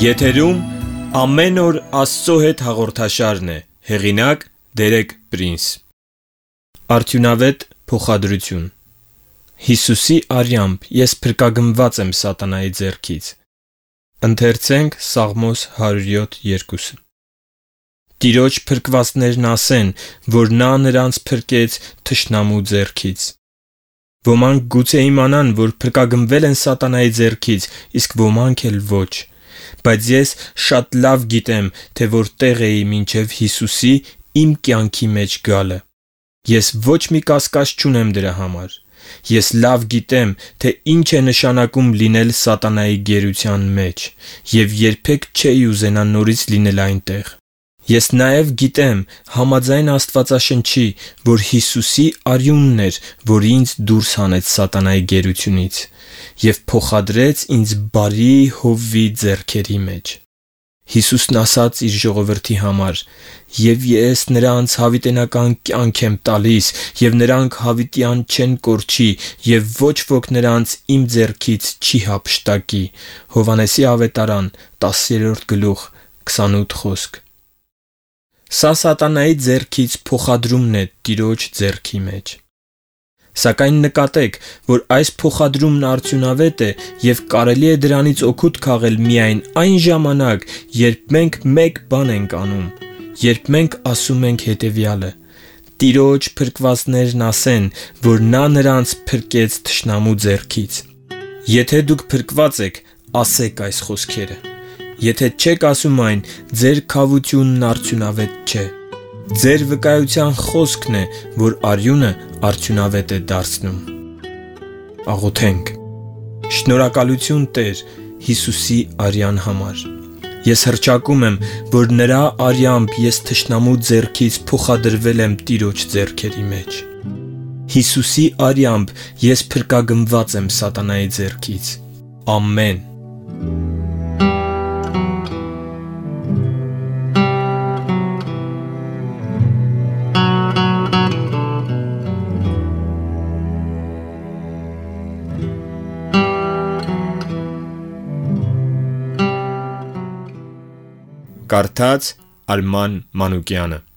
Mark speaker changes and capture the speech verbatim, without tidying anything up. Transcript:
Speaker 1: Եթերում ամեն օր Աստծո հետ հաղորդաշարն է, հեղինակ Դերեկ Պրինս։ Արդյունավետ փոխադրություն։ Հիսուսի արյամբ ես փրկագնված եմ սատանայի ձեռքից։ Ընթերցենք Սաղմոս հարյուր յոթ երկու։ Տիրոջ փրկվածներն ասեն, որ նա նրանց փրկեց թշնամու ձեռքից։ Ոմանք գուցե իմանան, որ փրկագնվել են սատանայի ձեռքից, իսկ ոմանք էլ ոչ։ Բայց ես շատ լավ գիտեմ, թե որտեղ էի մինչև Հիսուսի իմ կյանքի մեջ գալը։ Ես ոչ մի կասկած չունեմ դրա համար։ Ես լավ գիտեմ, թե ինչ է նշանակում լինել սատանայի գերության մեջ, և երբեք չէի ուզենա նորից լինել այնտեղ։ Ես նաև գիտեմ, համաձայն Աստվածաշնչի, որ Հիսուսի արյունն էր, որ ինձ դուրս հանեց սատանայի գերությունից և փոխադրեց ինձ բարի Հովվի ձեռքերի մեջ։ Հիսուսն ասաց իր ժողովրդի համար. «Եվ ես նրանց հավիտենական կյանք եմ տալիս, և նրանք հավիտյան չեն կորչի, և ոչ ոք նրանց իմ ձեռքից չի հափշտակի»։ Հովհաննեսի ավետարան տասերորդ գլուխ քսանութ խոսք։ Սա սատանայի ձեռքից փոխադրումն է Տիրոջ ձեռքի մեջ։ Սակայն նկատեք, որ այս փոխադրումն արդյունավետ է և կարելի է դրանից օգուտ քաղել միայն այն ժամանակ, երբ մենք մեկ բան ենք անում, երբ մենք ասում ենք հետևյալը. «Տիրոջ փրկվածներն ասեն, որ նա նրանց փրկեց թշնամու ձեռքից»։ Եթե դուք փրկված եք, ասեք այս խոսքերը։ Եթե չեք ասում այն, ձեր քավությունն արդյունավետ չէ։ Ձեր վկայության խոսքն է, որ արյունը արդյունավետ է դարձնում։ Աղոթենք։ Շնորհակալություն Տեր Հիսուսի արյան համար։ Ես հռչակում եմ, որ նրա արյամբ ես թշնամու ձեռքից փոխադրվել եմ Տիրոջ ձեռքերի մեջ։ Հիսուսի արյամբ ես փրկագնված եմ սատանայի ձեռքից։ Ամեն։ Կարդաց Արման Մանուկյանը։